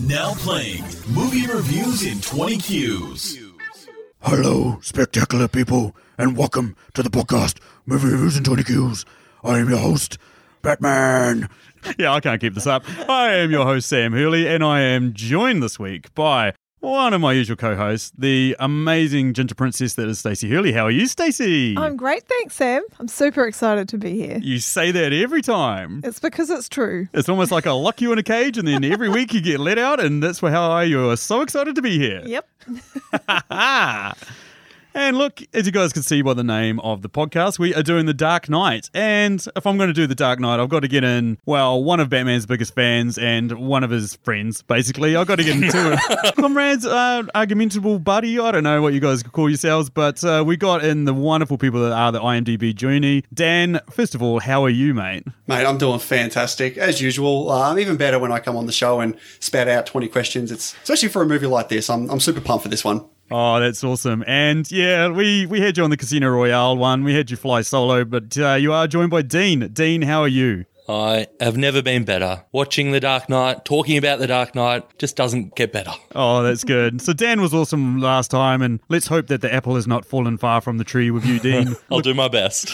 Now playing movie reviews in 20 Qs. Hello, spectacular people, and welcome to the podcast, Movie Reviews in 20 Qs. I am your host, Batman. Yeah, I can't keep this up. I am your host, Sam Hurley, and I am joined this week by one of my usual co-hosts, the amazing ginger princess that is Stacey Hurley. How are you, Stacey? I'm great, thanks, Sam. I'm super excited to be here. You say that every time. It's because it's true. It's almost like I lock you in a cage, and then every week you get let out, and that's how you are so excited to be here. Yep. And look, as you guys can see by the name of the podcast, we are doing The Dark Knight. And if I'm going to do The Dark Knight, I've got to get in, well, one of Batman's biggest fans and one of his friends, basically. I've got to get into it. Comrades, argumentable buddy, I don't know what you guys call yourselves, but we got in the wonderful people that are the IMDb journey. Dan, first of all, how are you, mate? Mate, I'm doing fantastic, as usual. I'm even better when I come on the show and spat out 20 questions. It's especially for a movie like this. I'm super pumped for this one. Oh, that's awesome. And yeah, we had you on the Casino Royale one. We had you fly solo, but you are joined by Dean. Dean, how are you? I have never been better. Watching The Dark Knight, talking about The Dark Knight just doesn't get better. Oh, that's good. So Dan was awesome last time, and let's hope that the apple has not fallen far from the tree with you, Dean. I'll do my best.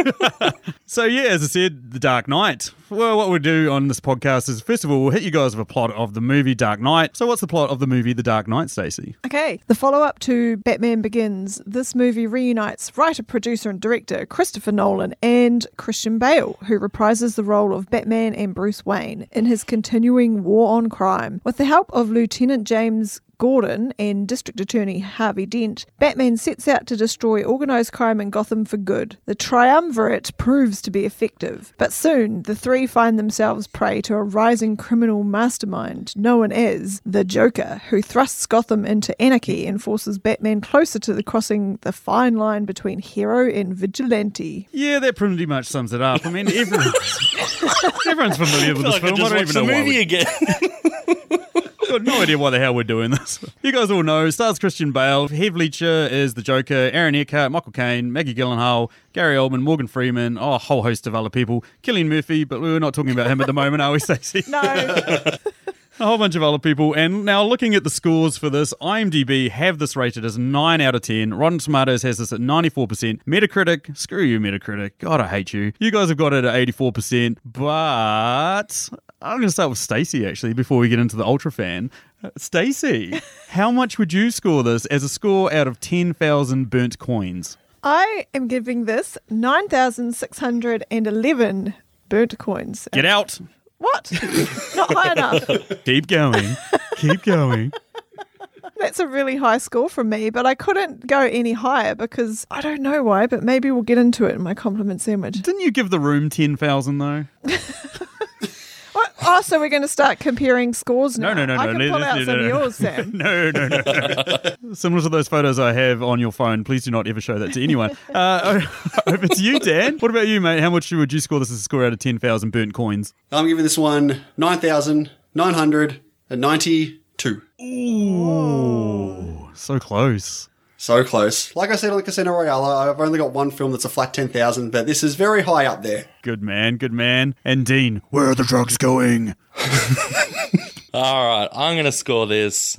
So yeah, as I said, The Dark Knight. Well, what we'll do on this podcast is, first of all, we'll hit you guys with a plot of the movie Dark Knight. So what's the plot of the movie The Dark Knight, Stacey? Okay, the follow-up to Batman Begins. This movie reunites writer, producer and director Christopher Nolan and Christian Bale, who reprises the role of Batman and Bruce Wayne in his continuing war on crime. With the help of Lieutenant James Gordon and District Attorney Harvey Dent, Batman sets out to destroy organised crime in Gotham for good. The triumvirate proves to be effective, but soon the three find themselves prey to a rising criminal mastermind known as the Joker, who thrusts Gotham into anarchy and forces Batman closer to crossing the fine line between hero and vigilante. Yeah, that pretty much sums it up. I mean, everyone's familiar with this film. I don't even know why movie again. I've got no idea why the hell we're doing this. You guys all know, stars Christian Bale, Heath Ledger is the Joker, Aaron Eckhart, Michael Caine, Maggie Gyllenhaal, Gary Oldman, Morgan Freeman, a whole host of other people. Cillian Murphy, but we're not talking about him at the moment, are we, Stacey? No. A whole bunch of other people. And now looking at the scores for this, IMDb have this rated as 9 out of 10. Rotten Tomatoes has this at 94%. Metacritic, screw you Metacritic. God, I hate you. You guys have got it at 84%. But I'm going to start with Stacey, actually, before we get into the Ultra fan. Stacey, how much would you score this as a score out of 10,000 burnt coins? I am giving this 9,611 burnt coins. Get out. What? Not high enough. Keep going. Keep going. That's a really high score from me, but I couldn't go any higher because I don't know why, but maybe we'll get into it in my compliment sandwich. Didn't you give The Room 10,000 though? What? Oh, so we're going to start comparing scores now? No. I can pull out some of yours, Sam. No. Similar to those photos I have on your phone, please do not ever show that to anyone. Over to you, Dan. What about you, mate? How much would you score this as a score out of 10,000 burnt coins? I'm giving this one 9,992. Ooh, so close. So close. Like I said on the Casino Royale, I've only got one film that's a flat 10,000, but this is very high up there. Good man. And Dean, Where are the drugs going? All right, I'm going to score this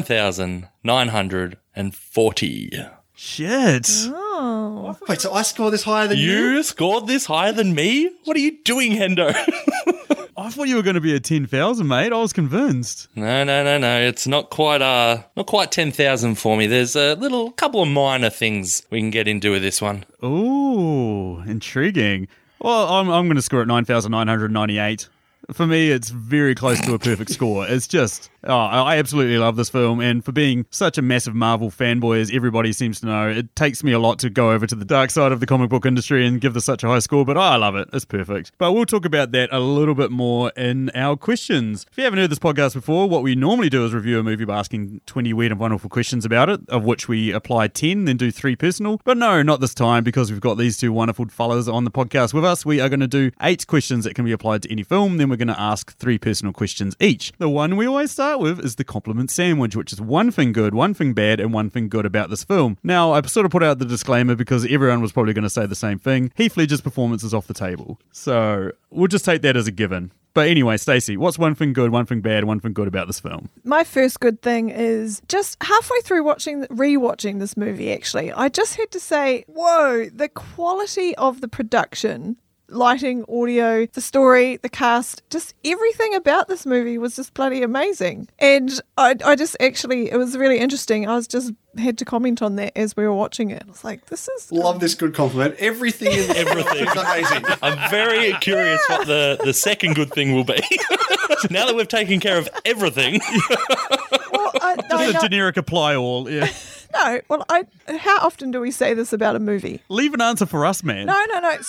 9,940. shit. Oh. Wait, so I scored this higher than you? You scored this higher than me? What are you doing, Hendo? I thought you were going to be at 10,000, mate. I was convinced. No. It's not quite 10,000 for me. There's a couple of minor things we can get into with this one. Ooh, intriguing. Well, I'm going to score at 9,998. For me, it's very close to a perfect score. It's just, I absolutely love this film, and for being such a massive Marvel fanboy, as everybody seems to know, it takes me a lot to go over to the dark side of the comic book industry and give this such a high score, but I love it. It's perfect. But we'll talk about that a little bit more in our questions. If you haven't heard this podcast before, what we normally do is review a movie by asking 20 weird and wonderful questions about it, of which we apply 10, then do 3 personal. But no, not this time, because we've got these two wonderful fellas on the podcast with us. We are going to do 8 questions that can be applied to any film, then we're going to ask 3 personal questions each. The one we always start with is the compliment sandwich, which is one thing good, one thing bad, and one thing good about this film. Now, I sort of put out the disclaimer because everyone was probably going to say the same thing. Heath Ledger's performance is off the table. So we'll just take that as a given. But anyway, Stacey, what's one thing good, one thing bad, one thing good about this film? My first good thing is just halfway through rewatching this movie, actually, I just had to say, whoa, the quality of the production, lighting, audio, the story, the cast, just everything about this movie was just bloody amazing. And I just actually, it was really interesting. I was just had to comment on that as we were watching it. I was like, this is... Love this good compliment. Everything in Everything. is amazing. I'm very curious what the second good thing will be. Now that we've taken care of everything. Well, Just a generic apply all, yeah. No, well, how often do we say this about a movie? Leave an answer for us, man. No.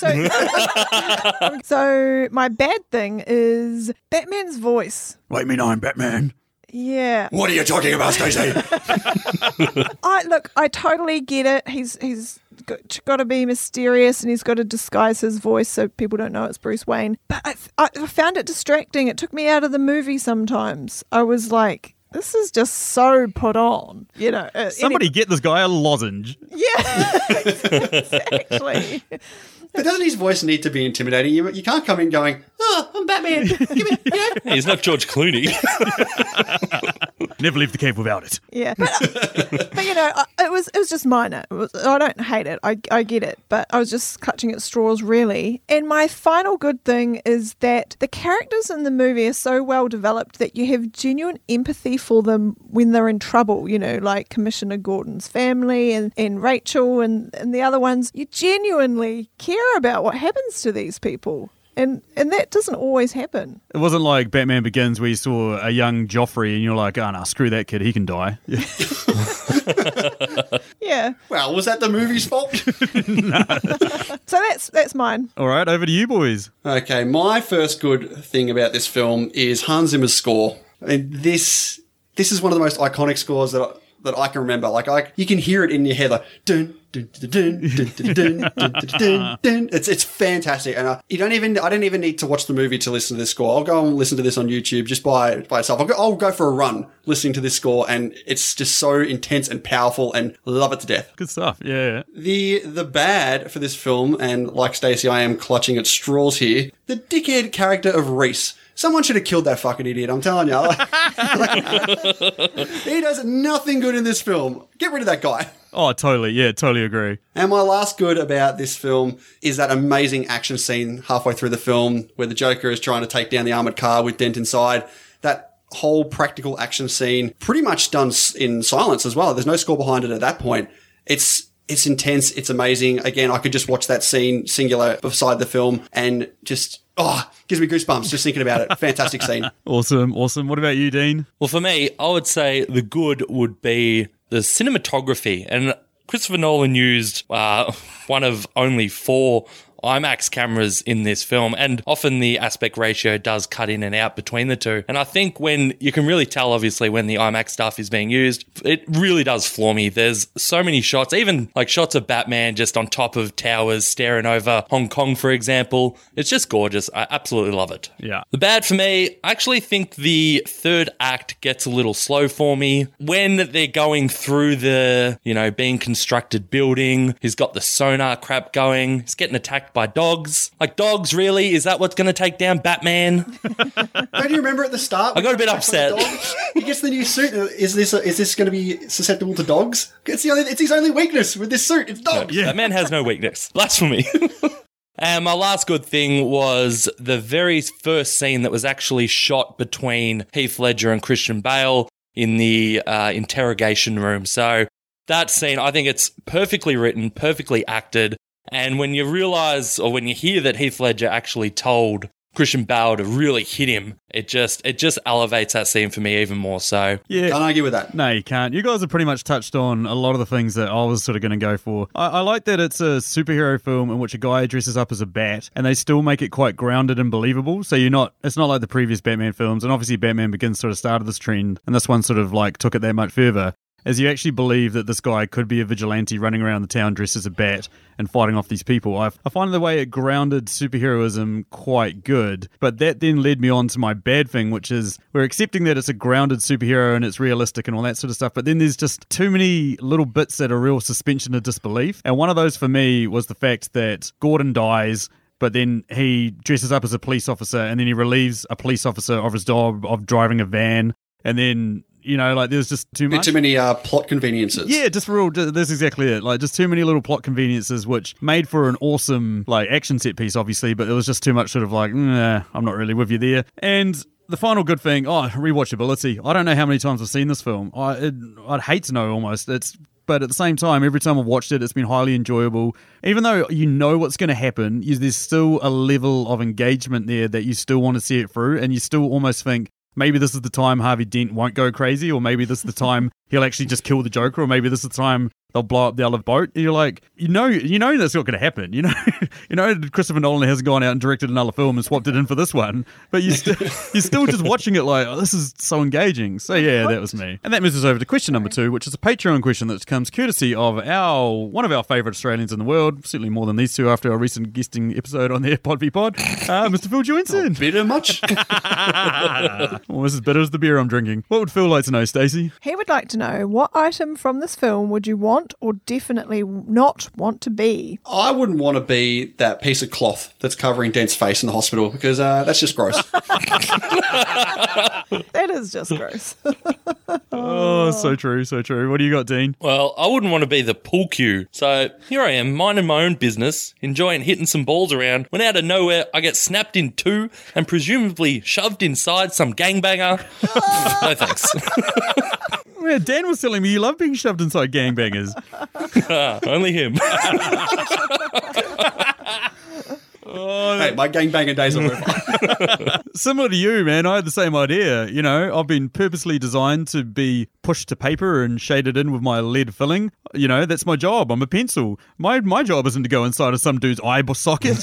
So my bad thing is Batman's voice. Let me know I'm Batman. Yeah. What are you talking about, Stacey? I totally get it. He's got to be mysterious and he's got to disguise his voice so people don't know it's Bruce Wayne. But I found it distracting. It took me out of the movie sometimes. I was like, this is just so put on, you know. Somebody get this guy a lozenge. Yeah, exactly. But doesn't his voice need to be intimidating? You can't come in going, "Oh, I'm Batman." Give me, yeah. He's not George Clooney. Never leave the cave without it. Yeah, but you know, it was just minor. I don't hate it. I get it, but I was just clutching at straws, really. And my final good thing is that the characters in the movie are so well developed that you have genuine empathy for them when they're in trouble. You know, like Commissioner Gordon's family and Rachel and the other ones. You genuinely care about what happens to these people. And that doesn't always happen. It wasn't like Batman Begins where you saw a young Joffrey and you're like, oh, no, screw that kid, he can die. Yeah. Yeah. Well, was that the movie's fault? So that's mine. All right, over to you boys. Okay, my first good thing about this film is Hans Zimmer's score. I mean, this is one of the most iconic scores that I can remember. Like you can hear it in your head, like dun dun dun dun dun dun dun dun dun dun. It's fantastic, and I don't even need to watch the movie to listen to this score. I'll go and listen to this on YouTube just by itself. I'll go for a run listening to this score, and it's just so intense and powerful, and love it to death. Good stuff, yeah. The bad for this film, and like Stacey, I am clutching at straws here. The dickhead character of Reese. Someone should have killed that fucking idiot, I'm telling you. He does nothing good in this film. Get rid of that guy. Oh, totally. Yeah, totally agree. And my last good about this film is that amazing action scene halfway through the film where the Joker is trying to take down the armored car with Dent inside. That whole practical action scene pretty much done in silence as well. There's no score behind it at that point. It's intense. It's amazing. Again, I could just watch that scene singular beside the film and just... gives me goosebumps just thinking about it. Fantastic scene. Awesome. What about you, Dean? Well, for me, I would say the good would be the cinematography. And Christopher Nolan used one of only 4 IMAX cameras in this film, and often the aspect ratio does cut in and out between the two. And I think when you can really tell, obviously, when the IMAX stuff is being used, it really does floor me. There's so many shots, even like shots of Batman just on top of towers staring over Hong Kong, for example. It's just gorgeous. I absolutely love it. Yeah. The bad for me, I actually think the third act gets a little slow for me. When they're going through the, being constructed building, he's got the sonar crap going, he's getting attacked by dogs. Like, dogs, really? Is that what's going to take down Batman? Don't you remember at the start? I got a bit upset. He gets the new suit. Is this going to be susceptible to dogs? It's his only weakness with this suit. It's dogs. Yeah. Batman has no weakness. Blasphemy. And my last good thing was the very first scene that was actually shot between Heath Ledger and Christian Bale in the interrogation room. So that scene, I think it's perfectly written, perfectly acted. And when you realise, or when you hear that Heath Ledger actually told Christian Bale to really hit him, it just elevates that scene for me even more so. Yeah. Can't argue with that. No, you can't. You guys have pretty much touched on a lot of the things that I was sort of going to go for. I like that it's a superhero film in which a guy dresses up as a bat and they still make it quite grounded and believable. So it's not like the previous Batman films, and obviously Batman Begins sort of started this trend, and this one sort of like took it that much further. As you actually believe that this guy could be a vigilante running around the town dressed as a bat and fighting off these people. I find the way it grounded superheroism quite good, but that then led me on to my bad thing, which is we're accepting that it's a grounded superhero and it's realistic and all that sort of stuff, but then there's just too many little bits that are real suspension of disbelief. And one of those for me was the fact that Gordon dies, but then he dresses up as a police officer, and then he relieves a police officer of his job of driving a van, and then, you know, like, there's just too Bit much. too many plot conveniences. Yeah, just real. That's exactly it. Like, just too many little plot conveniences, which made for an awesome, like, action set piece, obviously, but it was just too much sort of like, nah, I'm not really with you there. And the final good thing, rewatchability. I don't know how many times I've seen this film. I'd hate to know almost. But at the same time, every time I've watched it, it's been highly enjoyable. Even though you know what's going to happen, there's still a level of engagement there that you still want to see it through, and you still almost think, maybe this is the time Harvey Dent won't go crazy, or maybe this is the time he'll actually just kill the Joker, or maybe this is the time they'll blow up the other boat. And you're like, you know that's not going to happen. You know Christopher Nolan hasn't gone out and directed another film and swapped it in for this one, but you're still just watching it like, oh, this is so engaging. So yeah, that was me. And that moves us over to question number 2, which is a Patreon question that comes courtesy of one of our favourite Australians in the world, certainly more than these two after our recent guesting episode on their Pod v Pod, Mr. Phil Joinson. Bitter much? Almost as bitter as the beer I'm drinking. What would Phil like to know, Stacey? He would like to know, what item from this film would you want or definitely not want to be? I wouldn't want to be that piece of cloth that's covering Dent's face in the hospital, because that's just gross. That is just gross. Oh, so true, so true. What do you got, Dean? Well, I wouldn't want to be the pool cue. So here I am, minding my own business, enjoying hitting some balls around, when out of nowhere I get snapped in two and presumably shoved inside some gangbanger. No thanks. Yeah, Dan was telling me you love being shoved inside gangbangers. Only him. Hey, my gangbanger days are over. Similar to you, man, I had the same idea. You know, I've been purposely designed to be pushed to paper and shaded in with my lead filling. You know, that's my job. I'm a pencil. My job isn't to go inside of some dude's eye socket.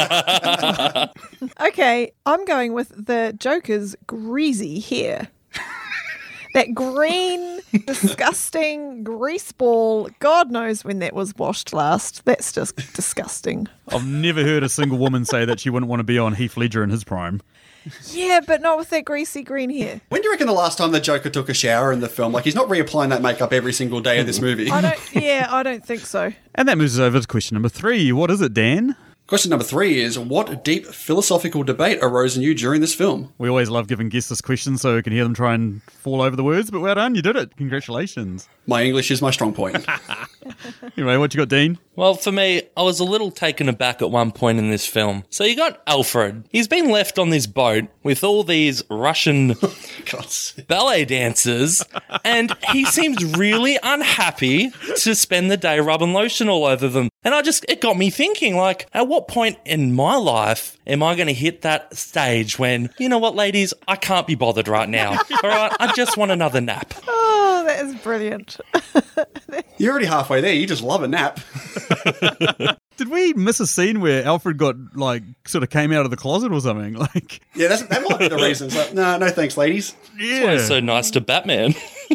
Okay, I'm going with the Joker's greasy hair. That green, disgusting grease ball. God knows when that was washed last. That's just disgusting. I've never heard a single woman say that she wouldn't want to be on Heath Ledger in his prime. Yeah, but not with that greasy green hair. When do you reckon the last time the Joker took a shower in the film? Like, he's not reapplying that makeup every single day of this movie. I don't think so. And that moves us over to question number 3. What is it, Dan? Question number 3 is, what deep philosophical debate arose in you during this film? We always love giving guests this question so we can hear them try and fall over the words, but well done, you did it. Congratulations. My English is my strong point. Anyway, what you got, Dean? Well, for me, I was a little taken aback at one point in this film. So you got Alfred. He's been left on this boat with all these Russian ballet dancers, and he seems really unhappy to spend the day rubbing lotion all over them. And it got me thinking, like, at what point in my life am I going to hit that stage when, you know what, ladies, I can't be bothered right now. All right, I just want another nap. Oh, that is brilliant. You're already halfway there. You just love a nap. Did we miss a scene where Alfred got, like, sort of came out of the closet or something? Like, Yeah, that might be the reason. It's like, no thanks, ladies. yeah. It's so nice to Batman.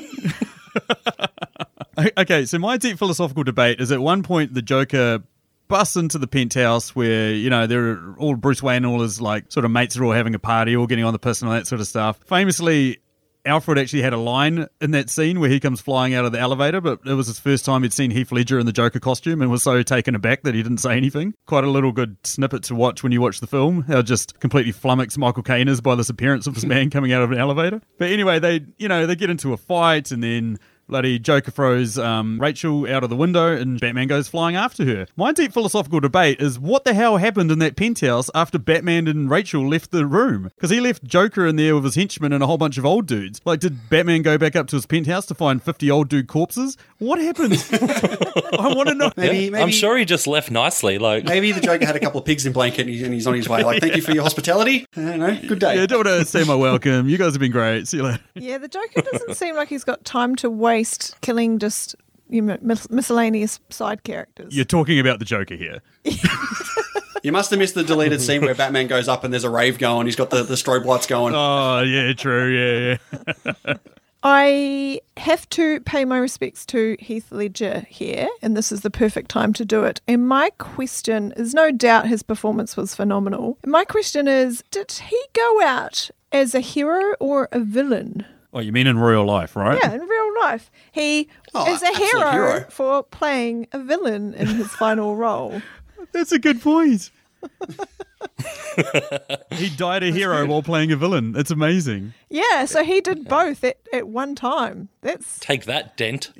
Okay, so my deep philosophical debate is at one point the Joker busts into the penthouse where, you know, they're all Bruce Wayne and all his, like, sort of mates are all having a party, all getting on the piss and all that sort of stuff. Famously, Alfred actually had a line in that scene where he comes flying out of the elevator, but it was his first time he'd seen Heath Ledger in the Joker costume and was so taken aback that he didn't say anything. Quite a little good snippet to watch when you watch the film, how just completely flummoxed Michael Caine is by this appearance of this man coming out of an elevator. But anyway, they get into a fight, and then bloody Joker throws Rachel out of the window and Batman goes flying after her. My deep philosophical debate is what the hell happened in that penthouse after Batman and Rachel left the room? Because he left Joker in there with his henchmen and a whole bunch of old dudes. Like, did Batman go back up to his penthouse to find 50 old dude corpses? What happened? I want to know. Maybe I'm sure he just left nicely. Like, maybe the Joker had a couple of pigs in blanket and he's on his way. Like, thank you for your hospitality. I don't know. Good day. Yeah, don't want to say my welcome. You guys have been great. See you later. Yeah, the Joker doesn't seem like he's got time to waste killing just miscellaneous side characters. You're talking about the Joker here. You must have missed the deleted scene where Batman goes up and there's a rave going. He's got the strobe lights going. Oh, yeah, true. Yeah. I have to pay my respects to Heath Ledger here, and this is the perfect time to do it. And my question is, no doubt his performance was phenomenal. And my question is, did he go out as a hero or a villain? Oh, you mean in real life, right? Yeah, in real life. He is a absolute hero. for playing a villain in his final role. That's a good point. He died a hero while playing a villain. It's amazing. Yeah, so he did both at one time. That's, Take that, Dent.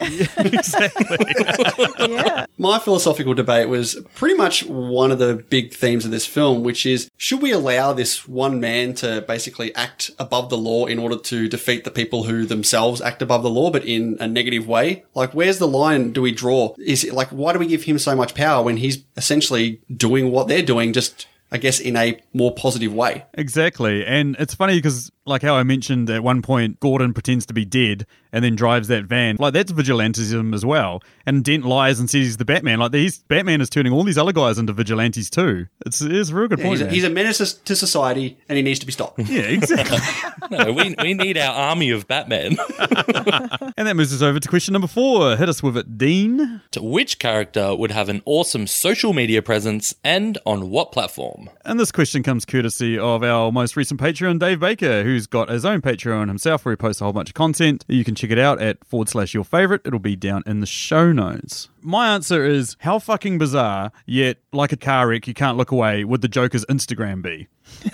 yeah. My philosophical debate was pretty much one of the big themes of this film, which is, should we allow this one man to basically act above the law in order to defeat the people who themselves act above the law, but in a negative way? Like, where's the line do we draw? Is it like, why do we give him so much power when he's essentially doing what they're doing, just, I guess, in a more positive way? Exactly. And it's funny because, like how I mentioned at one point, Gordon pretends to be dead and then drives that van. Like, that's vigilantism as well. And Dent lies and says he's the Batman. Like, Batman is turning all these other guys into vigilantes too. It's a real good point. He's a menace to society, and he needs to be stopped. Yeah, exactly. No, we need our army of Batman. And that moves us over to question number 4. Hit us with it, Dean. To which character would have an awesome social media presence and on what platform? And this question comes courtesy of our most recent Patreon, Dave Baker, who's got his own Patreon himself where he posts a whole bunch of content. You can check it out at /your favorite. It'll be down in the show notes. My answer is, how fucking bizarre, yet like a car wreck, you can't look away, would the Joker's Instagram be?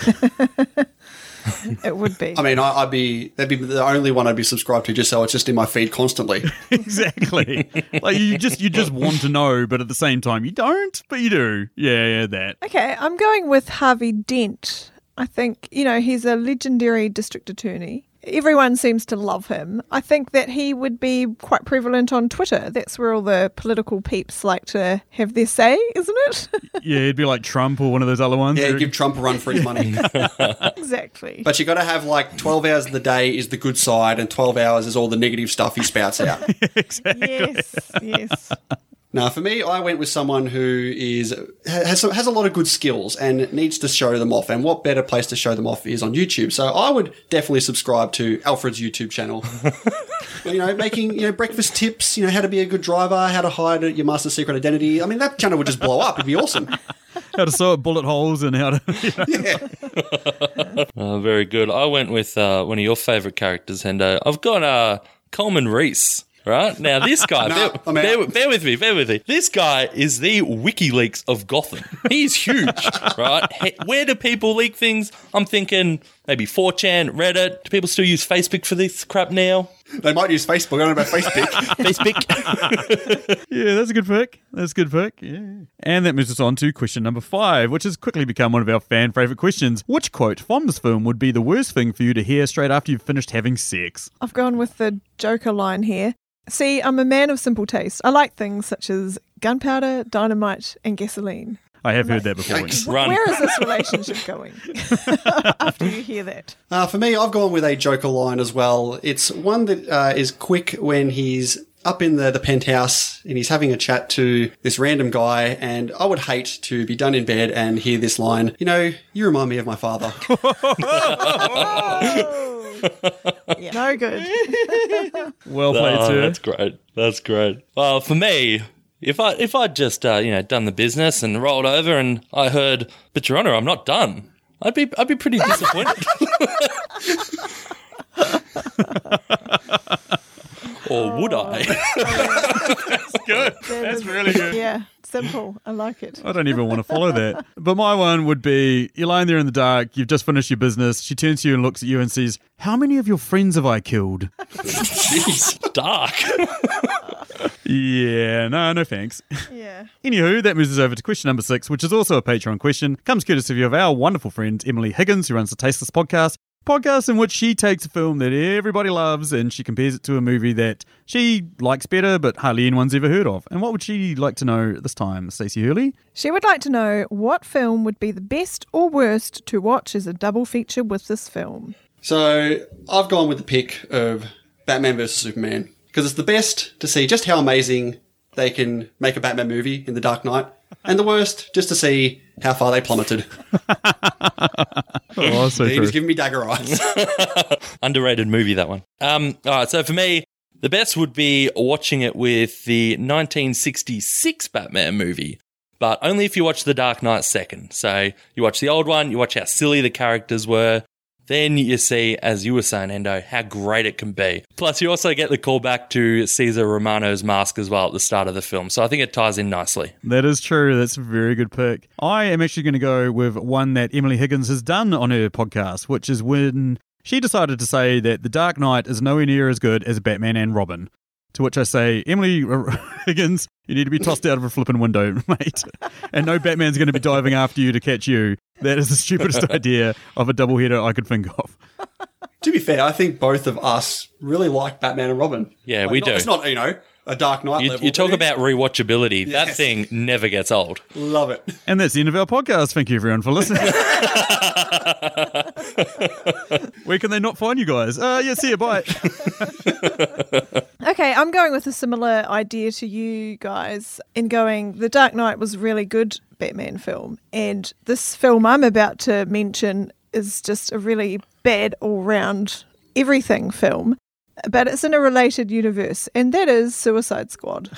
It would be. I mean, that'd be the only one I'd be subscribed to, just so it's just in my feed constantly. Exactly. Like, you just want to know, but at the same time you don't, but you do. Yeah, that. Okay, I'm going with Harvey Dent. I think, he's a legendary district attorney. Everyone seems to love him. I think that he would be quite prevalent on Twitter. That's where all the political peeps like to have their say, isn't it? Yeah, it'd be like Trump or one of those other ones. Yeah, give Trump a run for his money. Exactly. But you got to have like 12 hours of the day is the good side, and 12 hours is all the negative stuff he spouts out. Yes. Now, for me, I went with someone who has a lot of good skills and needs to show them off. And what better place to show them off is on YouTube. So I would definitely subscribe to Alfred's YouTube channel. Making breakfast tips. How to be a good driver, how to hide your master's secret identity. I mean, that channel would just blow up. It'd be awesome. How to sew up bullet holes and how to. Yeah. Very good. I went with one of your favourite characters, Hendo. I've got Coleman Reese. Right? Now, this guy, bear with me. This guy is the WikiLeaks of Gotham. He's huge, right? Where do people leak things? I'm thinking maybe 4chan, Reddit. Do people still use Facebook for this crap now? They might use Facebook. I don't know about Facebook. Facebook. Yeah, that's a good pick. Yeah. And that moves us on to question number 5, which has quickly become one of our fan favourite questions. Which quote from this film would be the worst thing for you to hear straight after you've finished having sex? I've gone with the Joker line here. See, I'm a man of simple taste. I like things such as gunpowder, dynamite, and gasoline. I have heard that before. Run. Where is this relationship going after you hear that? For me, I've gone with a Joker line as well. It's one that is quick when he's up in the penthouse and he's having a chat to this random guy, and I would hate to be done in bed and hear this line, you remind me of my father. Yeah. No good. Well played, sir. That's great. Well, for me, if I'd just done the business and rolled over and I heard, but Your Honour, I'm not done, I'd be pretty disappointed. Or would I? That's good. That's really good. Yeah, simple. I like it. I don't even want to follow that. But my one would be, you're lying there in the dark, you've just finished your business, she turns to you and looks at you and says, how many of your friends have I killed? Jeez, dark. Yeah, no thanks. Yeah. Anywho, that moves us over to question number 6, which is also a Patreon question. Comes courtesy of our wonderful friend, Emily Higgins, who runs the Tasteless podcast in which she takes a film that everybody loves and she compares it to a movie that she likes better but hardly anyone's ever heard of. And what would she like to know this time, Stacey Hurley? She would like to know what film would be the best or worst to watch as a double feature with this film. So I've gone with the pick of Batman vs. Superman because it's the best to see just how amazing they can make a Batman movie in The Dark Knight, and the worst just to see how far they plummeted. Oh, so He was true. giving me dagger eyes. Underrated movie, that one. All right, so for me, the best would be watching it with the 1966 Batman movie, but only if you watch The Dark Knight second. So you watch the old one, you watch how silly the characters were, then you see, as you were saying, Endo, how great it can be. Plus, you also get the callback to Cesar Romano's mask as well at the start of the film. So I think it ties in nicely. That is true. That's a very good pick. I am actually going to go with one that Emily Higgins has done on her podcast, which is when she decided to say that The Dark Knight is nowhere near as good as Batman and Robin. To which I say, Emily Higgins, you need to be tossed out of a flipping window, mate. And no Batman's going to be diving after you to catch you. That is the stupidest idea of a doubleheader I could think of. To be fair, I think both of us really like Batman and Robin. Yeah, we do. It's not, a Dark Knight level. You talk but about rewatchability. Yes. That thing never gets old. Love it. And that's the end of our podcast. Thank you, everyone, for listening. Where can they not find you guys? Yeah, see you. Bye. Okay, I'm going with a similar idea to you guys in going, The Dark Knight was a really good Batman film. And this film I'm about to mention is just a really bad all-round everything film. But it's in a related universe, and that is Suicide Squad.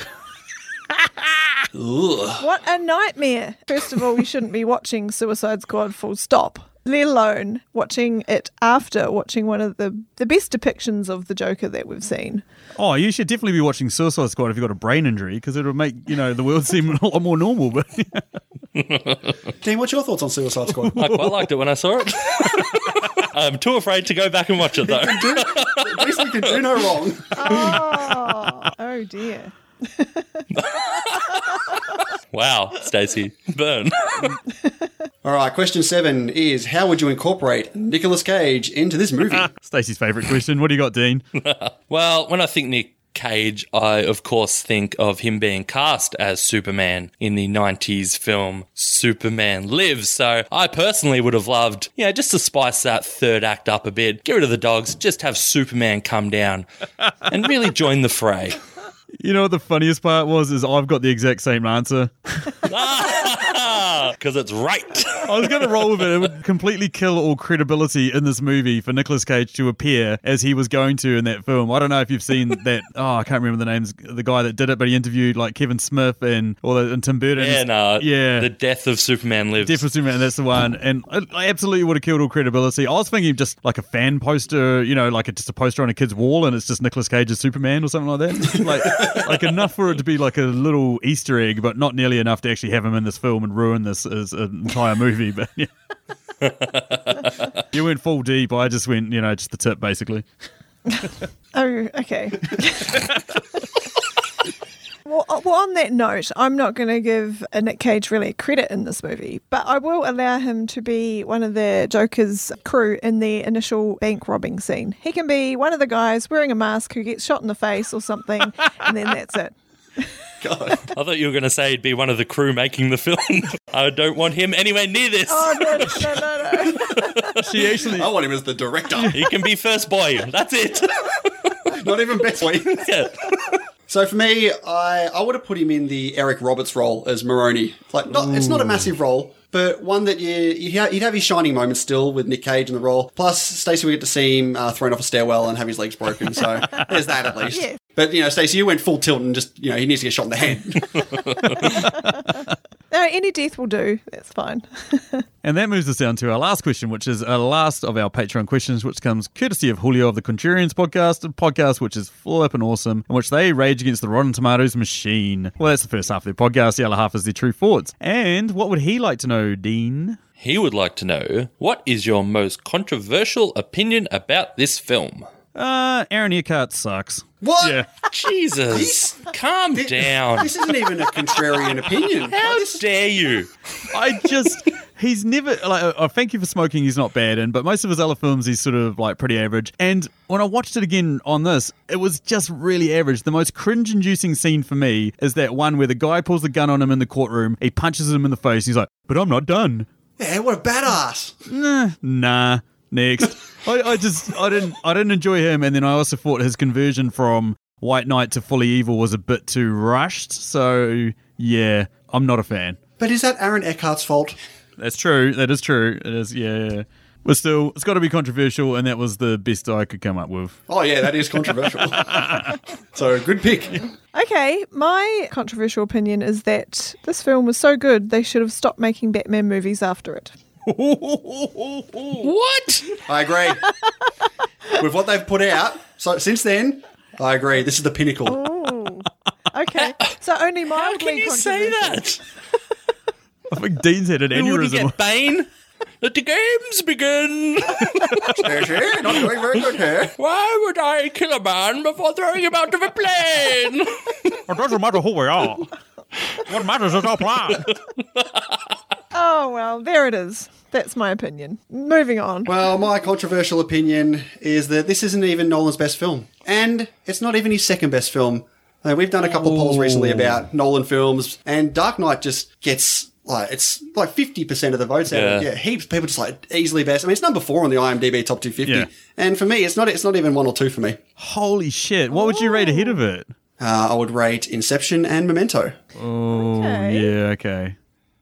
What a nightmare. First of all, you shouldn't be watching Suicide Squad full stop, let alone watching it after watching one of the best depictions of the Joker that we've seen. Oh, you should definitely be watching Suicide Squad if you've got a brain injury, because it'll make, the world seem a lot more normal. But Dean, what's your thoughts on Suicide Squad? I quite liked it when I saw it. I'm too afraid to go back and watch it, though. At least we can do no wrong. Oh dear. Wow, Stacey. Burn. All right, question 7 is, how would you incorporate Nicolas Cage into this movie? Stacey's favourite question. What do you got, Dean? Well, when I think Nick Cage, I of course think of him being cast as Superman in the 90s film Superman Lives. So I personally would have loved, just to spice that third act up a bit, get rid of the dogs, just have Superman come down and really join the fray. You know what the funniest part was is I've got the exact same answer. Because it's right. I was going to roll with it. It would completely kill all credibility in this movie for Nicolas Cage to appear as he was going to in that film. I don't know if you've seen that. I can't remember the names, the guy that did it, but he interviewed like Kevin Smith and Tim Burton. Yeah, The Death of Superman Lives. Death of Superman, that's the one. And I absolutely would have killed all credibility. I was thinking just like a fan poster, just a poster on a kid's wall and it's just Nicolas Cage as Superman or something like that. like enough for it to be like a little Easter egg, but not nearly enough to actually have him in this film and ruin this as an entire movie. But yeah. You went full deep. I just went, just the tip basically. Oh, okay. Well, on that note, I'm not going to give Nick Cage really credit in this movie, but I will allow him to be one of the Joker's crew in the initial bank robbing scene. He can be one of the guys wearing a mask who gets shot in the face or something, and then that's it. God. I thought you were going to say he'd be one of the crew making the film. I don't want him anywhere near this. Oh, no. She actually... I want him as the director. He can be first boy. That's it. Not even best boy. Yeah. So for me, I would have put him in the Eric Roberts role as Maroni. It's not a massive role, but one that he'd have his shining moments still with Nick Cage in the role. Plus, Stacey, we get to see him thrown off a stairwell and have his legs broken. So there's that at least. Yeah. But, Stacey, you went full tilt and just, he needs to get shot in the head. No, any death will do. That's fine. And that moves us down to our last question, which is our last of our Patreon questions, which comes courtesy of Julio of the Contrarians podcast, a podcast which is flippin' awesome, in which they rage against the Rotten Tomatoes machine. Well, that's the first half of their podcast. The other half is their true thoughts. And what would he like to know, Dean? He would like to know, what is your most controversial opinion about this film? Aaron Eckhart sucks. What? Yeah. Jesus, calm down. This isn't even a contrarian opinion. How dare you? He's never, Thank You for Smoking, he's not bad, but most of his other films, he's sort of, pretty average. And when I watched it again on this, it was just really average. The most cringe-inducing scene for me is that one where the guy pulls the gun on him in the courtroom, he punches him in the face, he's like, but I'm not done. Yeah, what a badass. Nah. Next. I didn't enjoy him, and then I also thought his conversion from White Knight to fully evil was a bit too rushed, so yeah, I'm not a fan. But is that Aaron Eckhart's fault? That's true. That is true. It is, yeah. But still, it's got to be controversial, and that was the best I could come up with. Oh yeah, that is controversial. So, good pick. Okay, my controversial opinion is that this film was so good, they should have stopped making Batman movies after it. What? I agree. With what they've put out, so since then, I agree. This is the pinnacle. Ooh. Okay. So only How mildly can you say controversial. that? I think Dean's had an You wouldn't aneurysm. get Bane? Let the games begin. Not doing very good here. Why would I kill a man before throwing him out of a plane? It doesn't matter who we are. What matters is our plan. Oh, well, there it is. That's my opinion. Moving on. Well, my controversial opinion is that this isn't even Nolan's best film. And it's not even his second best film. We've done a couple of polls recently about Nolan films, and Dark Knight just gets, like, it's like 50% of the votes out of it. Yeah. Yeah, heaps of people just like easily best. I mean, it's number 4 on the IMDb top 250. Yeah. And for me, it's not even 1 or 2 for me. Holy shit. What would you rate ahead of it? I would rate Inception and Memento. Oh, Okay. yeah, okay.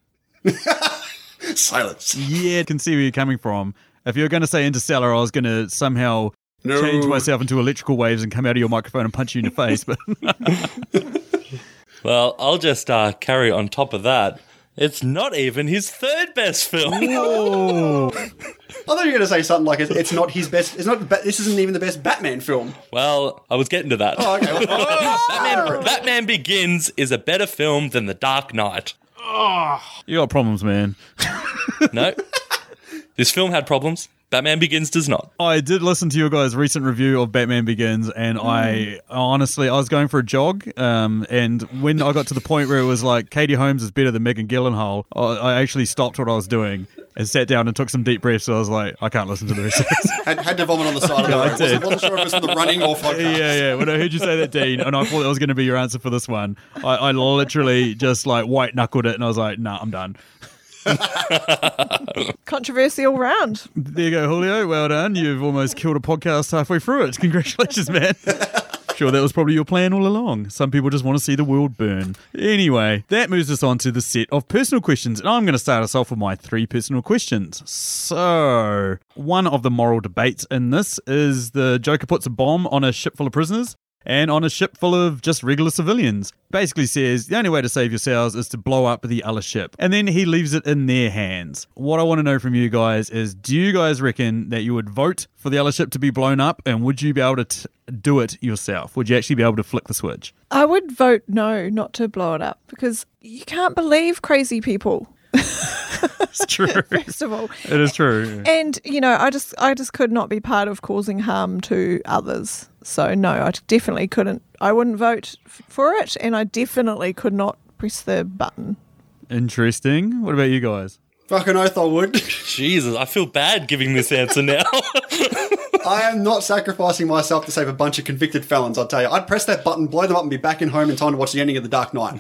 Silence. Yeah, I can see where you're coming from. If you were going to say Interstellar, I was going to somehow No. change myself into electrical waves and come out of your microphone and punch you in the face. But Well, I'll just carry on top of that. It's not even his third best film. I thought you were going to say something like it's not his best. It's not. This isn't even the best Batman film. Well, I was getting to that. Oh, okay. Batman Begins is a better film than The Dark Knight. you got problems, man. No. This film had problems. Batman Begins does not. I did listen to your guys' recent review of Batman Begins, and I honestly, I was going for a jog, and when I got to the point where it was like, Katie Holmes is better than Megan Gyllenhaal, I actually stopped what I was doing and sat down and took some deep breaths, so I was like, I can't listen to the rest of this. had to vomit on the side of the road. did. Wasn't sure if it was for the running or podcast. Yeah. When I heard you say that, Dean, and I thought that was going to be your answer for this one, I literally just like white knuckled it, and I was like, nah, I'm done. Controversy all round. There you go, Julio. Well done. You've almost killed a podcast halfway through it. Congratulations, man. Sure, that was probably your plan all along. Some people just want to see the world burn. Anyway, that moves us on to the set of personal questions. And I'm going to start us off with my 3 personal questions. So, one of the moral debates in this is the Joker puts a bomb on a ship full of prisoners and on a ship full of just regular civilians. Basically says the only way to save yourselves is to blow up the other ship. And then he leaves it in their hands. What I want to know from you guys is, do you guys reckon that you would vote for the other ship to be blown up, and would you be able to do it yourself? Would you actually be able to flick the switch? I would vote no, not to blow it up, because you can't believe crazy people, It's true. first of all. It is true. And, you know, I just could not be part of causing harm to others. So, no, I definitely couldn't. I wouldn't vote for it, and I definitely could not press the button. Interesting. What about you guys? Fucking oath I would. Jesus, I feel bad giving this answer now. I am not sacrificing myself to save a bunch of convicted felons, I'll tell you. I'd press that button, blow them up, and be back in home in time to watch the ending of The Dark Knight.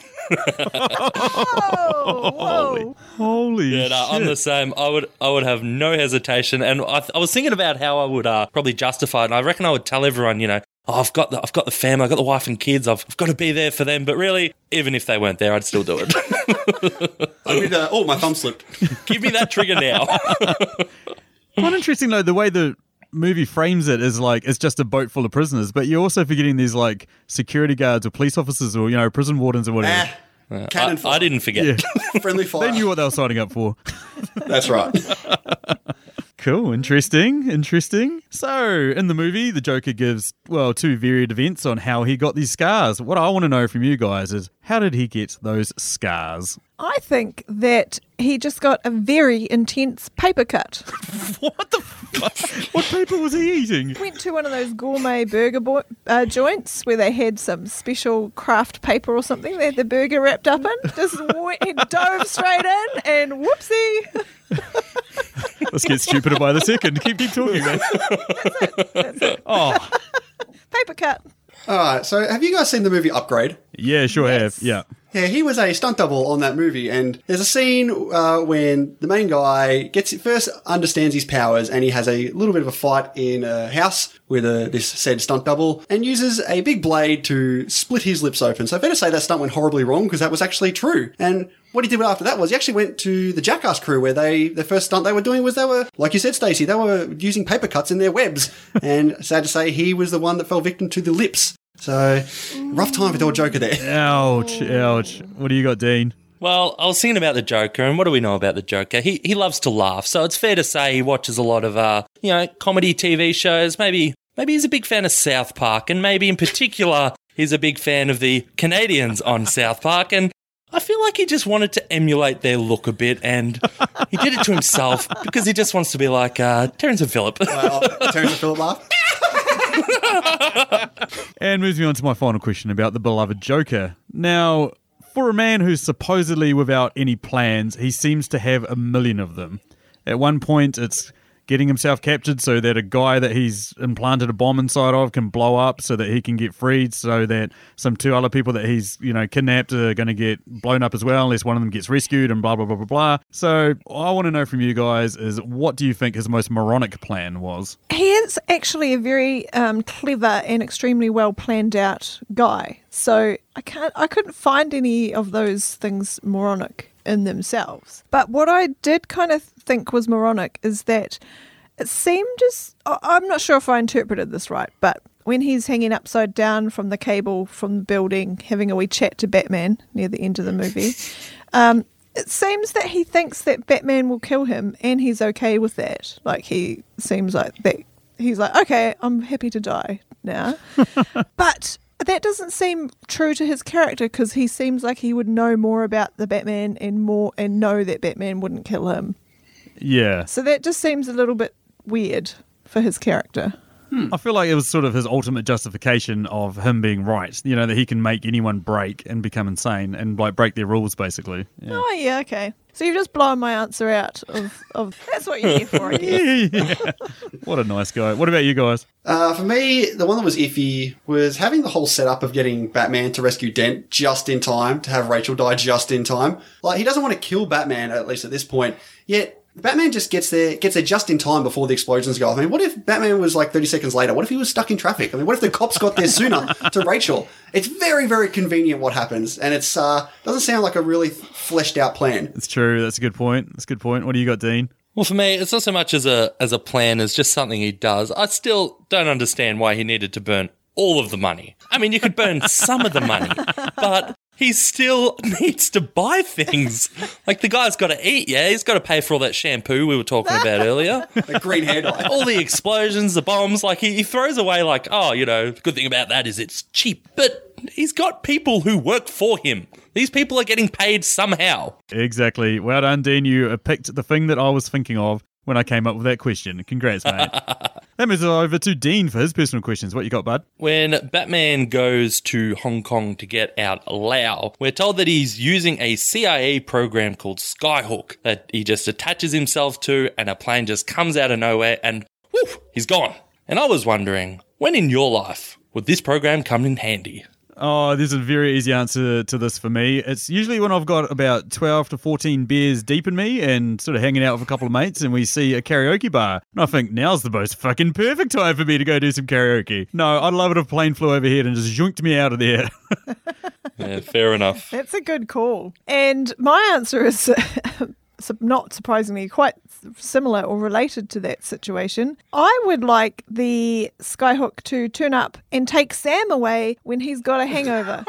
Oh, whoa. Holy Yeah, no, I'm the same. I would have no hesitation, and I was thinking about how I would probably justify it. And I reckon I would tell everyone, you know, oh, I've got the family, I've got the wife and kids, I've got to be there for them. But really, even if they weren't there, I'd still do it. I'd be my thumb slipped. Give me that trigger now. Quite interesting, though, the way the movie frames it is like it's just a boat full of prisoners, but you're also forgetting these like security guards or police officers or, you know, prison wardens or whatever. Cannon fire. I didn't forget. Yeah. Friendly fire. They knew what they were signing up for. That's right. Cool. Interesting. So, in the movie, the Joker gives, well, 2 varied events on how he got these scars. What I want to know from you guys is, how did he get those scars? I think that he just got a very intense paper cut. What the fuck? What paper was he eating? Went to one of those gourmet burger joints where they had some special craft paper or something they had the burger wrapped up in. Just he dove straight in and whoopsie. Let's get stupider by the second. Keep talking, man. That's it. Oh, Paper cut. All right, so have you guys seen the movie Upgrade? yeah, sure Yes. have. Yeah. Yeah, he was a stunt double on that movie, and there's a scene when the main guy first understands his powers, and he has a little bit of a fight in a house with this said stunt double, and uses a big blade to split his lips open. So I better say that stunt went horribly wrong, because that was actually true. And what he did after that was he actually went to the Jackass crew, where the first stunt they were doing was they were, like you said, Stacey, they were using paper cuts in their webs. And sad to say, he was the one that fell victim to the lips. So, rough time for the old Joker there. Ouch. What do you got, Dean? Well, I was thinking about the Joker, and what do we know about the Joker? He loves to laugh, so it's fair to say he watches a lot of comedy TV shows. Maybe he's a big fan of South Park, and maybe in particular he's a big fan of the Canadians on South Park, and I feel like he just wanted to emulate their look a bit, and he did it to himself because he just wants to be like Terrence and Phillip. Well, Terrence and Phillip laugh. And moves me on to my final question about the beloved Joker. Now, for a man who's supposedly without any plans, he seems to have a million of them. At one point, it's getting himself captured so that a guy that he's implanted a bomb inside of can blow up so that he can get freed, so that some two other people that he's, kidnapped are going to get blown up as well unless one of them gets rescued and blah, blah, blah, blah, blah. So I want to know from you guys is what do you think his most moronic plan was? He is actually a very clever and extremely well planned out guy. So I couldn't find any of those things moronic in themselves. But what I did kind of think was moronic is that it seemed I'm not sure if I interpreted this right, but when he's hanging upside down from the cable from the building, having a wee chat to Batman near the end of the movie, it seems that he thinks that Batman will kill him and he's okay with that. Like, he seems like that. He's like, okay, I'm happy to die now. But that doesn't seem true to his character because he seems like he would know more about the Batman and know that Batman wouldn't kill him. Yeah. So that just seems a little bit weird for his character. I feel like it was sort of his ultimate justification of him being right, that he can make anyone break and become insane and break their rules, basically. Yeah. Oh, yeah, okay. So you've just blown my answer out of that's what you're here for, I guess. Yeah. What a nice guy. What about you guys? For me, the one that was iffy was having the whole setup of getting Batman to rescue Dent just in time, to have Rachel die just in time. Like, he doesn't want to kill Batman, at least at this point, yet Batman just gets there just in time before the explosions go off. I mean, what if Batman was like 30 seconds later? What if he was stuck in traffic? I mean, what if the cops got there sooner to Rachel? It's very, very convenient what happens, and it's doesn't sound like a really fleshed out plan. It's true. That's a good point. What do you got, Dean? Well, for me, it's not so much as a plan as just something he does. I still don't understand why he needed to burn all of the money. I mean, you could burn some of the money, but he still needs to buy things. Like, the guy's got to eat, yeah? He's got to pay for all that shampoo we were talking about earlier. The green hair dye. All the explosions, the bombs. Like, he throws away like, the good thing about that is it's cheap. But he's got people who work for him. These people are getting paid somehow. Exactly. Well done, Dean. You picked the thing that I was thinking of when I came up with that question. Congrats, mate. That moves over to Dean for his personal questions. What you got, bud? When Batman goes to Hong Kong to get out Lau, we're told that he's using a CIA program called Skyhook that he just attaches himself to, and a plane just comes out of nowhere and woof, he's gone. And I was wondering, when in your life would this program come in handy? Oh, there's a very easy answer to this for me. It's usually when I've got about 12 to 14 beers deep in me and sort of hanging out with a couple of mates and we see a karaoke bar. And I think, now's the most fucking perfect time for me to go do some karaoke. No, I'd love it if a plane flew overhead and just yoinked me out of there. Yeah, fair enough. That's a good call. And my answer is not surprisingly quite similar or related to that situation. I would like the Skyhook to turn up and take Sam away when he's got a hangover.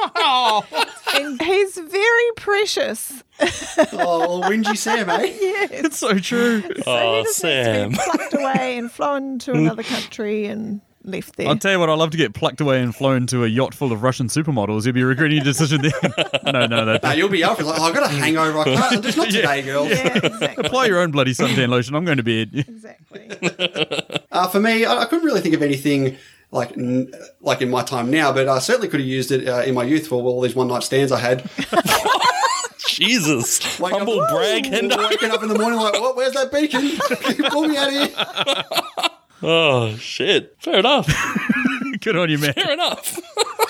And he's very precious. Oh, whingy Sam, eh? Yes. It's so true. So Oh, he just needs Sam. to be plucked away and flown to another country and left there. I'll tell you what, I'd love to get plucked away and flown to a yacht full of Russian supermodels. You'll be regretting your decision there. No, No, you'll be up. Like, I've got a hangover. I can't. Just not today, girls. Yeah, exactly. apply your own bloody suntan lotion. I'm going to bed. Exactly. For me, I couldn't really think of anything like in my time now, but I certainly could have used it in my youth for all these one-night stands I had. Jesus. Wake up- Humble brag. And Waking up in the morning like, what? Where's that beacon? Can you pull me out of here? oh, shit. Fair enough. Good on you, man. Fair enough.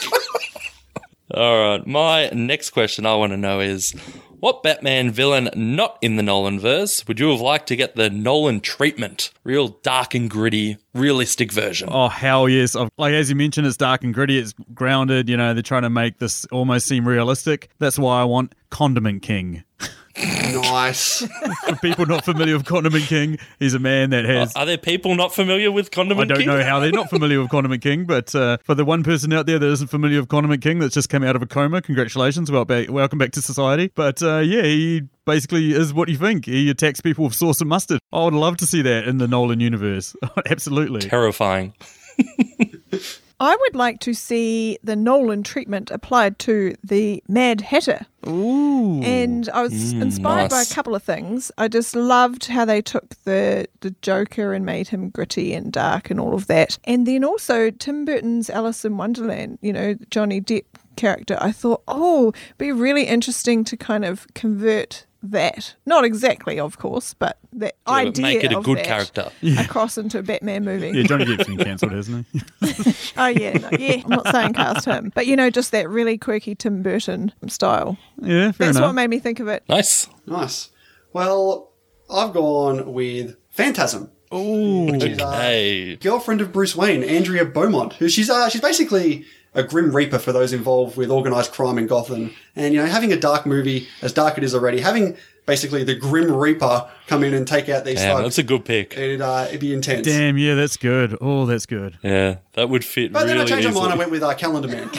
All right. My next question I want to know is, what Batman villain not in the Nolanverse would you have liked to get the Nolan treatment? Real dark and gritty, realistic version. Oh, hell yes. Like, as you mentioned, it's dark and gritty. It's grounded. They're trying to make this almost seem realistic. That's why I want Condiment King. Nice. For people not familiar with Condiment King, he's a man that has... Are there people not familiar with I Condiment don't King? know how they're not familiar with Condiment King, but for the one person out there that isn't familiar with Condiment King that's just come out of a coma, congratulations, welcome back to society. But he basically is what you think. He attacks people with sauce and mustard. I would love to see that in the Nolan universe. Absolutely. Terrifying. I would like to see the Nolan treatment applied to the Mad Hatter. Ooh. And I was inspired by a nice. couple of things. I just loved how they took the Joker and made him gritty and dark and all of that. And then also Tim Burton's Alice in Wonderland, Johnny Depp character. I thought, it'd be really interesting to kind of convert that. Not exactly, of course, but the idea make it a of good that character. across into a Batman movie. Yeah, Johnny Depp's been cancelled, hasn't he? Oh, yeah. I'm not saying cast him. But, just that really quirky Tim Burton style. Yeah, fair That's enough. what made me think of it. Nice. Nice. Well, I've gone with Phantasm. Ooh. She's Hey. girlfriend of Bruce Wayne, Andrea Beaumont, who she's basically a Grim Reaper for those involved with organised crime in Gotham. And, having a dark movie, as dark it is already, having basically the Grim Reaper come in and take out these Damn, thugs, that's a good pick. it'd be intense. Damn, yeah, that's good. Oh, that's good. Yeah, that would fit But really then I changed easily. my mind, I went with Calendar Man.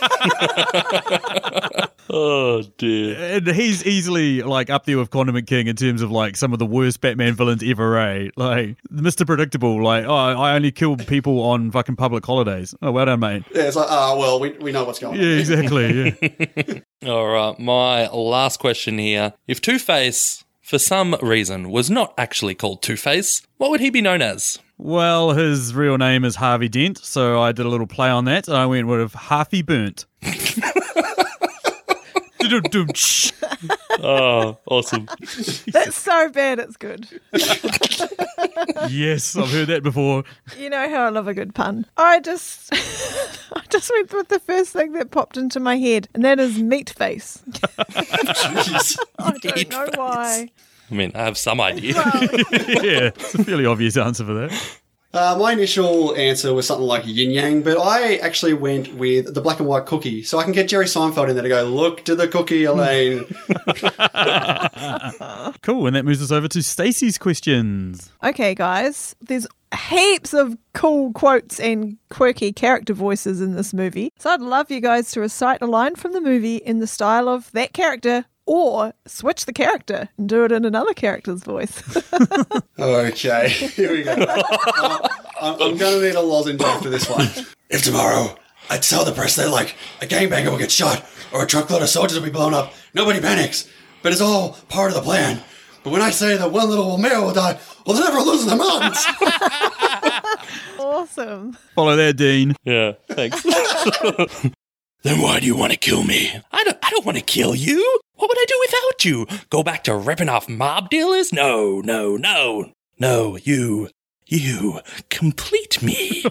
Oh, dear. And he's easily up there with Condiment King in terms of some of the worst Batman villains ever, eh? Mr. Predictable, I only kill people on fucking public holidays. Oh, well done, mate. Yeah, it's well, we know what's going on. Yeah, exactly. Yeah. All right, my last question here. If Two-Face, for some reason, was not actually called Two-Face, what would he be known as? Well, his real name is Harvey Dent, so I did a little play on that. I went with Harvey Burnt. Oh, awesome. That's so bad, it's good. Yes, I've heard that before. You know how I love a good pun. I just went with the first thing that popped into my head, and that is meat face. Jeez. I don't know why. I mean, I have some idea. Yeah, it's a fairly obvious answer for that. My initial answer was something like yin yang, but I actually went with the black and white cookie, so I can get Jerry Seinfeld in there to go, look to the cookie, Elaine. Cool, and that moves us over to Stacey's questions. Okay, guys, there's heaps of cool quotes and quirky character voices in this movie. So I'd love you guys to recite a line from the movie in the style of that character, or switch the character and do it in another character's voice. Okay, here we go. I'm going to need a lozenge after this one. If tomorrow I tell the press that, a gangbanger will get shot or a truckload of soldiers will be blown up, nobody panics. But it's all part of the plan. But when I say that one little mare will die, we'll never lose the mountains. Awesome. Follow that, Dean. Yeah, thanks. Then why do you want to kill me? I don't want to kill you. What would I do without you? Go back to ripping off mob dealers? No, you complete me.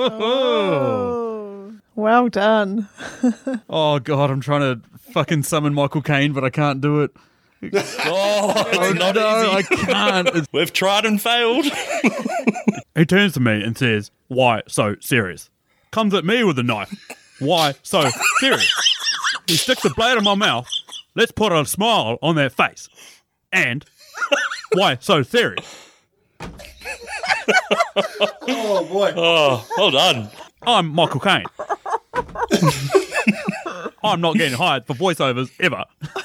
Oh, well done. Oh, God, I'm trying to fucking summon Michael Caine, but I can't do it. Oh, it's not I easy. can't. We've tried and failed. He turns to me and says, "Why so serious?" Comes at me with a knife. Why so serious? He sticks the blade in my mouth. Let's put a smile on their face. And why so serious? Oh, boy. Oh, well done. I'm Michael Caine. I'm not getting hired for voiceovers ever.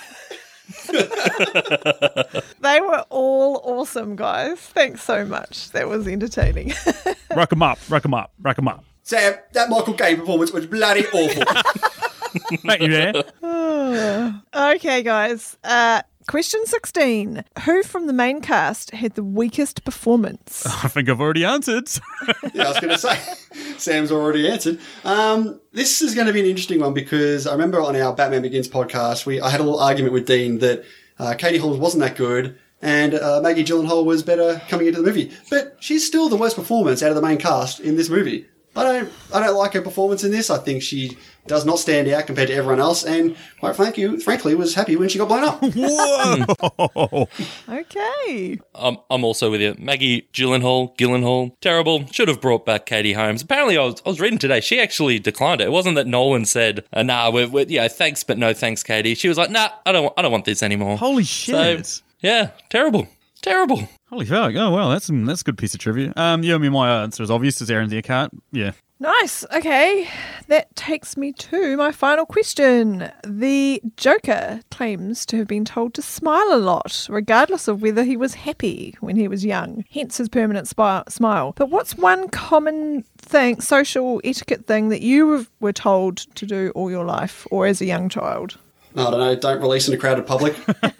They were all awesome, guys. Thanks so much. That was entertaining. Rack 'em up, rack 'em up, rack 'em up. Sam, that Michael Caine performance was bloody awful. Thank you, man. Okay, guys. Question 16. Who from the main cast had the weakest performance? I think I've already answered. Yeah, I was going to say, Sam's already answered. This is going to be an interesting one because I remember on our Batman Begins podcast, I had a little argument with Dean that Katie Holmes wasn't that good and Maggie Gyllenhaal was better coming into the movie. But she's still the worst performance out of the main cast in this movie. I don't like her performance in this. I think she does not stand out compared to everyone else, and quite frankly, was happy when she got blown up. Whoa! Okay. I'm also with you. Maggie Gyllenhaal, terrible. Should have brought back Katie Holmes. Apparently, I was reading today, she actually declined it. It wasn't that Nolan said, nah, we're thanks, but no thanks, Katie. She was like, nah, I don't want this anymore. Holy shit! So, yeah, terrible. Holy fuck! Oh well, that's a good piece of trivia. Yeah, I mean my answer is obvious. It's Aaron Eckhart. Yeah. Nice. Okay. That takes me to my final question. The Joker claims to have been told to smile a lot, regardless of whether he was happy when he was young, hence his permanent smile. But what's one common thing, social etiquette thing, that you were told to do all your life or as a young child? I don't know, don't release in a crowded public.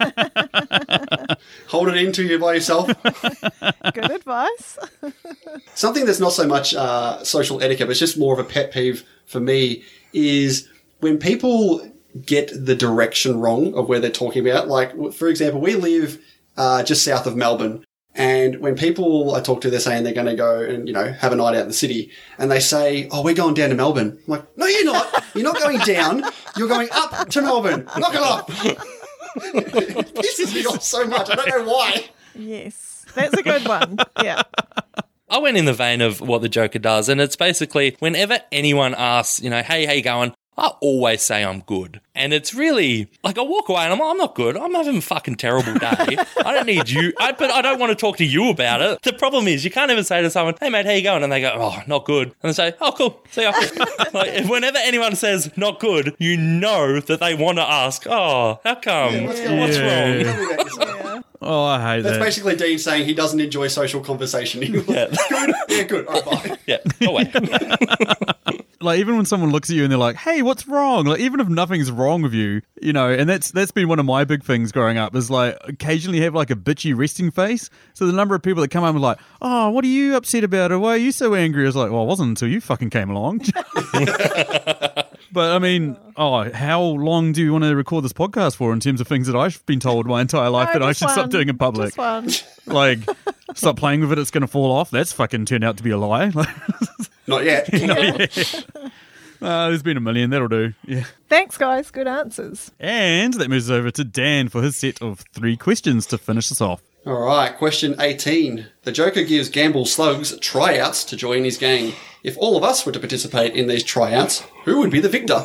Hold it into you by yourself. Good advice. Something that's not so much social etiquette, but it's just more of a pet peeve for me, is when people get the direction wrong of where they're talking about. Like, for example, we live just south of Melbourne. And when people I talk to, they're saying they're going to go and, have a night out in the city. And they say, oh, we're going down to Melbourne. I'm like, no, you're not. You're not going down. You're going up to Melbourne. Knock it off. It pisses me off so much. I don't know why. Yes. That's a good one. Yeah. I went in the vein of what the Joker does, and it's basically whenever anyone asks, hey, how you going? I always say I'm good. And it's really, like, I walk away and I'm not good. I'm having a fucking terrible day. I don't need you. But I don't want to talk to you about it. The problem is you can't even say to someone, hey, mate, how you going? And they go, oh, not good. And they say, oh, cool. See ya. Like, whenever anyone says not good, you know that they want to ask, oh, how come? Yeah, What's Tell wrong? me about yourself. Oh, I hate That's that. basically Dean saying he doesn't enjoy social conversation. Yeah. Good? Yeah, good. All right, bye. Yeah, go away. Like, even when someone looks at you and they're like, hey, what's wrong? Like, even if nothing's wrong with you, and that's been one of my big things growing up, is like occasionally have like a bitchy resting face. So the number of people that come up and like, oh, what are you upset about? Or why are you so angry? I was like, well, I wasn't until you fucking came along. But I mean, how long do you want to record this podcast for in terms of things that I've been told my entire life that I should stop doing in public? Just one. Like, stop playing with it, it's going to fall off. That's fucking turned out to be a lie. Not yet. There's been a million, that'll do. Yeah. Thanks, guys. Good answers. And that moves over to Dan for his set of 3 questions to finish us off. All right, question 18. The Joker gives Gamble Slugs tryouts to join his gang. If all of us were to participate in these tryouts, who would be the victor?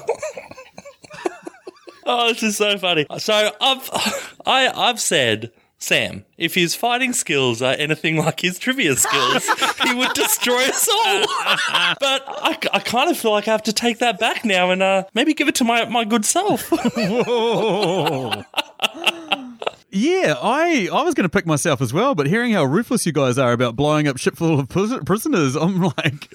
Oh, this is so funny. So I've said, Sam, if his fighting skills are anything like his trivia skills, he would destroy us all. But I kind of feel like I have to take that back now and maybe give it to my good self. Whoa. Yeah, I was going to pick myself as well, but hearing how ruthless you guys are about blowing up ship full of prisoners, I'm like...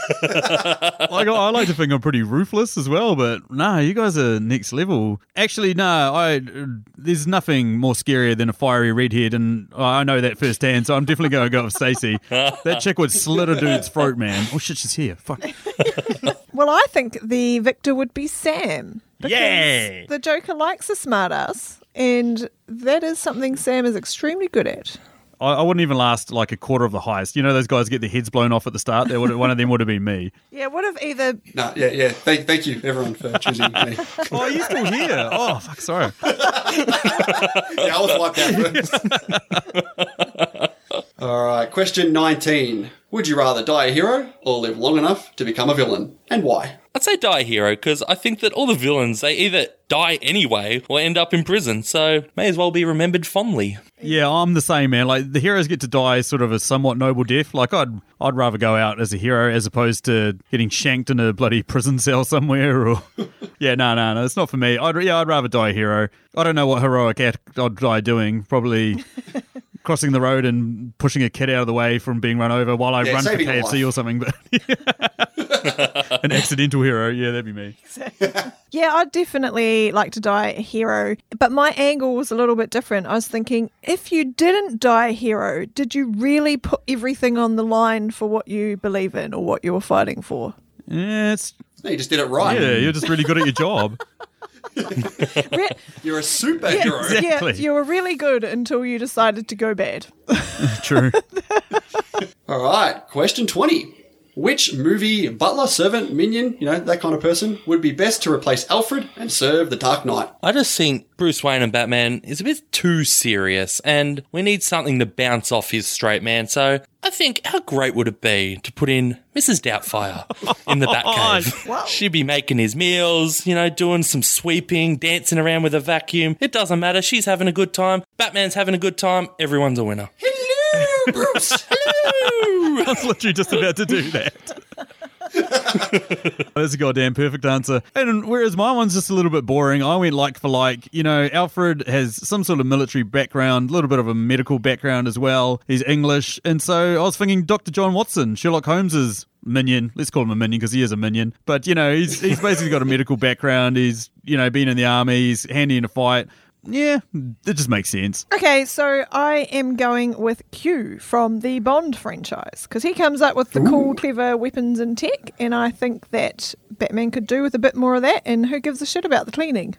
I like to think I'm pretty ruthless as well, but nah, you guys are next level. Actually, there's nothing more scarier than a fiery redhead, and I know that firsthand, so I'm definitely going to go with Stacey. That chick would slit a dude's throat, man. Oh shit, she's here. Fuck. Well, I think the victor would be Sam. Because Yeah. the Joker likes a smartass, and that is something Sam is extremely good at. I wouldn't even last like a quarter of the heist. You know those guys get their heads blown off at the start? One of them would have been me. Yeah, would have either... No, yeah. Thank you, everyone, for choosing me. Oh, are you still here? Oh, fuck, sorry. Yeah, I was wiped out first. All right, question 19. Would you rather die a hero or live long enough to become a villain? And why? I'd say die a hero because I think that all the villains, they either die anyway or end up in prison, so may as well be remembered fondly. Yeah, I'm the same, man. Like, the heroes get to die sort of a somewhat noble death. Like, I'd rather go out as a hero as opposed to getting shanked in a bloody prison cell somewhere. Or yeah, no, it's not for me. I'd rather die a hero. I don't know what heroic act I'd die doing. Probably crossing the road and pushing a kid out of the way from being run over while I run for saving a KFC or something. But an accidental hero, yeah, that'd be me. Yeah, I'd definitely like to die a hero, but my angle was a little bit different. I was thinking, if you didn't die a hero, did you really put everything on the line for what you believe in or what you were fighting for? Yeah, No, you just did it right. yeah, you're just really good at your job. You're a superhero. Exactly. Yeah, you were really good until you decided to go bad. True. All right, question 20. Which movie butler, servant, minion, that kind of person, would be best to replace Alfred and serve the Dark Knight? I just think Bruce Wayne and Batman is a bit too serious, and we need something to bounce off his straight man. So I think, how great would it be to put in Mrs. Doubtfire in the Batcave? Wow. She'd be making his meals, doing some sweeping, dancing around with a vacuum. It doesn't matter. She's having a good time. Batman's having a good time. Everyone's a winner. Hello, Bruce. Hello. I was literally just about to do that. That's a goddamn perfect answer. And whereas my one's just a little bit boring, I went like for like. Alfred has some sort of military background, a little bit of a medical background as well. He's English. And so I was thinking Dr. John Watson, Sherlock Holmes's minion. Let's call him a minion because he is a minion. But, he's basically got a medical background. He's, been in the army. He's handy in a fight. Yeah, it just makes sense. Okay, so I am going with Q from the Bond franchise because he comes up with the cool, clever weapons and tech, and I think that Batman could do with a bit more of that, and who gives a shit about the cleaning?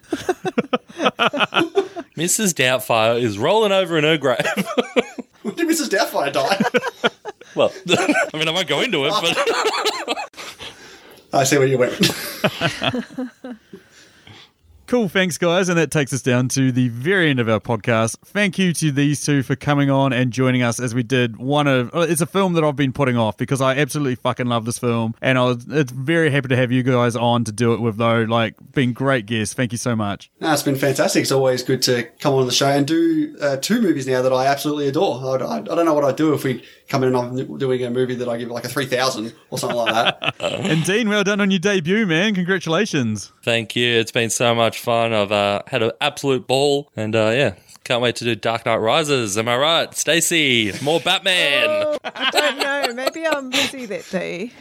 Mrs. Doubtfire is rolling over in her grave. When did Mrs. Doubtfire die? Well, I won't go into it, but... I see where you went. Cool, thanks guys, and that takes us down to the very end of our podcast. Thank you to these two for coming on and joining us as we did it's a film that I've been putting off because I absolutely fucking love this film, and it's very happy to have you guys on to do it with though, been great guests. Thank you so much. No, it's been fantastic. It's always good to come on the show and do 2 movies now that I absolutely adore. I don't know what I'd do if we come in and I'm doing a movie that I give like a 3,000 or something like that. And Dean, well done on your debut, man. Congratulations. Thank you. It's been so much fun. I've had an absolute ball, and can't wait to do Dark Knight Rises. Am I right, Stacey? More Batman. Oh, I don't know. Maybe I'm busy that day.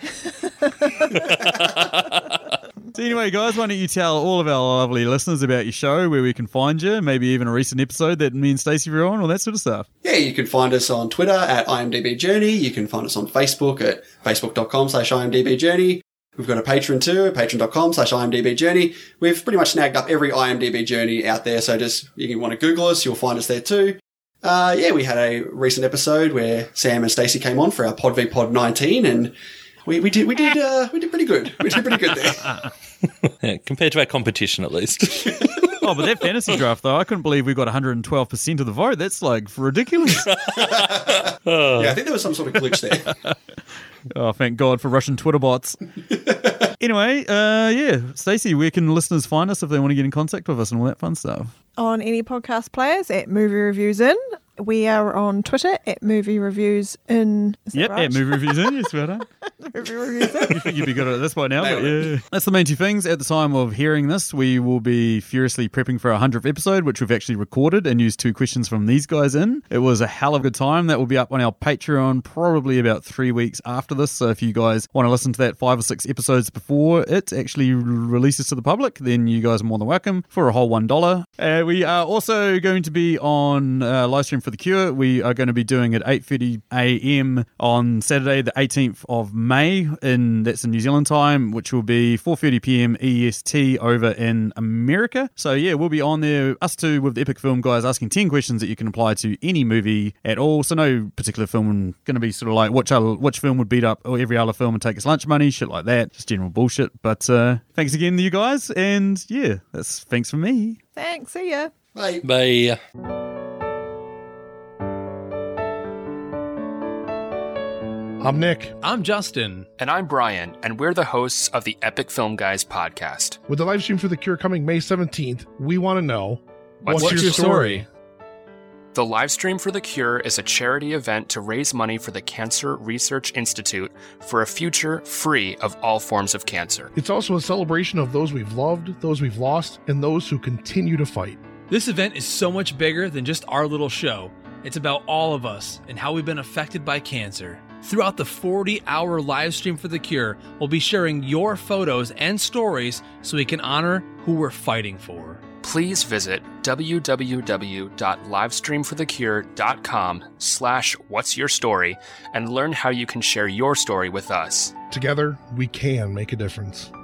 So anyway, guys, why don't you tell all of our lovely listeners about your show, where we can find you, maybe even a recent episode that me and Stacey were on, all that sort of stuff. Yeah, you can find us on Twitter at IMDb Journey. You can find us on Facebook at facebook.com/IMDb Journey. We've got a Patreon too, patreon.com/IMDb Journey. We've pretty much snagged up every IMDb Journey out there, so just, you can want to Google us, you'll find us there too. We had a recent episode where Sam and Stacey came on for our Pod v Pod 19, and we did pretty good. We did pretty good there. Yeah, compared to our competition, at least. Oh, but that fantasy draft, though, I couldn't believe we got 112% of the vote. That's ridiculous. Yeah, I think there was some sort of glitch there. Oh, thank God for Russian Twitter bots. Anyway, Stacey, where can listeners find us if they want to get in contact with us and all that fun stuff? On any podcast players at Movie Reviews In. We are on Twitter at Movie Reviews In. Yep, right? at Movie Reviews In. Yes, well done. Movie Reviews In. You think you'd be good at this by now, but yeah. That's the main two things. At the time of hearing this, we will be furiously prepping for our 100th episode, which we've actually recorded and used 2 questions from these guys in. It was a hell of a good time. That will be up on our Patreon probably about 3 weeks after this. So if you guys want to listen to that 5 or 6 episodes before it actually releases to the public, then you guys are more than welcome for a whole $1. We are also going to be on Livestream for the Cure. We are going to be doing it 8:30 a.m. on Saturday, the 18th of May, that's in New Zealand time, which will be 4:30 p.m. EST over in America. So yeah, we'll be on there, us two with the Epic Film guys, asking 10 questions that you can apply to any movie at all. So no particular film, going to be sort of like which film would beat up every other film and take its lunch money, shit like that, just general bullshit. But thanks again to you guys, and yeah, that's thanks for me. Thanks, see ya. Bye. Bye. I'm Nick. I'm Justin. And I'm Brian, and we're the hosts of the Epic Film Guys podcast. With the live stream for The Cure coming May 17th, we want to know, What's your story? The Livestream for the Cure is a charity event to raise money for the Cancer Research Institute for a future free of all forms of cancer. It's also a celebration of those we've loved, those we've lost, and those who continue to fight. This event is so much bigger than just our little show. It's about all of us and how we've been affected by cancer. Throughout the 40-hour live stream for The Cure, we'll be sharing your photos and stories so we can honor who we're fighting for. Please visit www.livestreamforthecure.com/whatsyourstory and learn how you can share your story with us. Together, we can make a difference.